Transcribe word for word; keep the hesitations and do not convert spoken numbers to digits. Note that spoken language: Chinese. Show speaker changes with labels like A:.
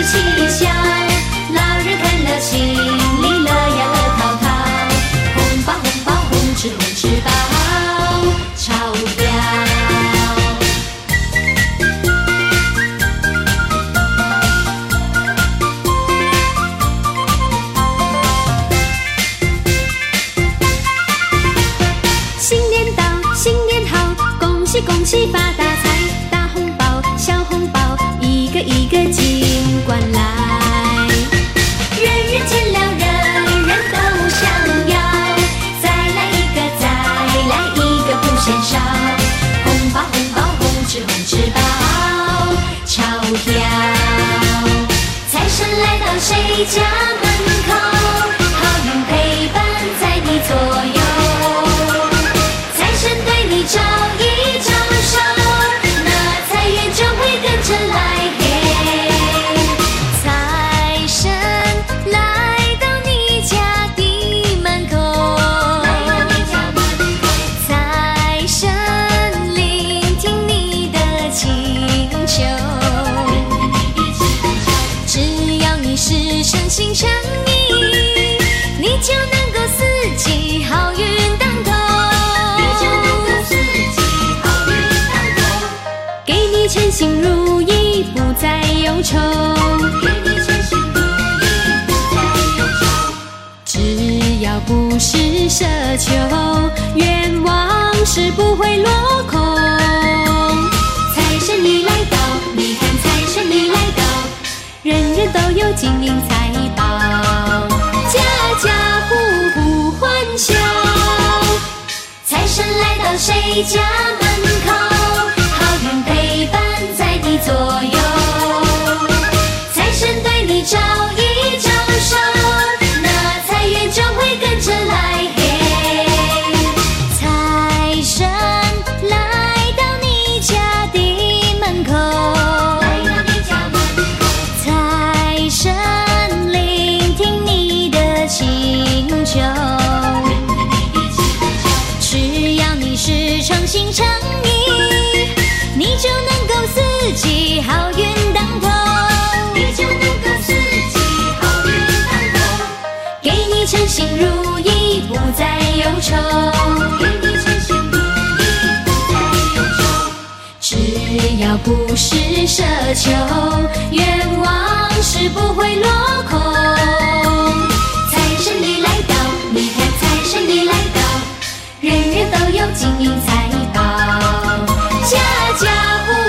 A: 气笑，老人看了心里乐呀乐淘淘。红包红包红吃红吃饱，钞票。新年到，新年好，恭喜恭喜发大财，大红包小红包一个一个尽管来，人人见了人人都想要，再来一个再来一个不嫌少，红包红包红吃红吃饱，钞票。财神来到谁家门口，好运陪伴在你左右，财神对你招一招手，那财源就会跟着来。财神来到你家的门口，财神聆听你的请求，只要你是诚心诚意，你就能够四季好运当头，给你称心如意不再忧愁，只要不是奢求，愿望是不会落空。财神你来到，你看财神你来到，人人都有金银财宝，家家户户欢笑。财神来到谁家门口，好运陪伴在你左右，财神对你招一招手，那财源就会跟着来。财神来到你家的门口，财神聆听你的请求，只要你是诚心诚意，你就能够四季好运当头，你就能够四季好运当头，给你称心如意不再忧愁，给你称心如意不再忧愁，只要不是奢求，愿望是不会落空。财神你来到，你看财神你来到，人人都有金银财宝，家家户